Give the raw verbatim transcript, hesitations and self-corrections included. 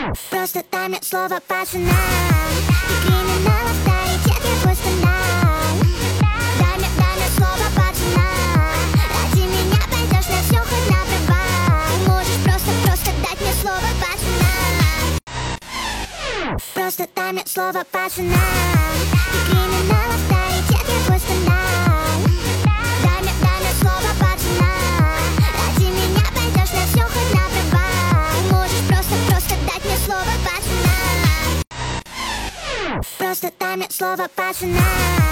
Просто дай мне слово, пацана. Ты криминал, авторитет, я твой скандал. Дай мне, дай мне слово, пацана. Ради меня пойдешь на все, хоть на провал. Можешь просто, просто дать мне слово, пацана. Просто дай мне слово, пацана. Ты криминал, авторитет, я твой скандал. Дай мне, дай мне слово, пацана. Ради меня пойдешь на все, хоть на провал. Можешь просто, просто дать мне слово, пацана. Просто дай мне слово, пацана.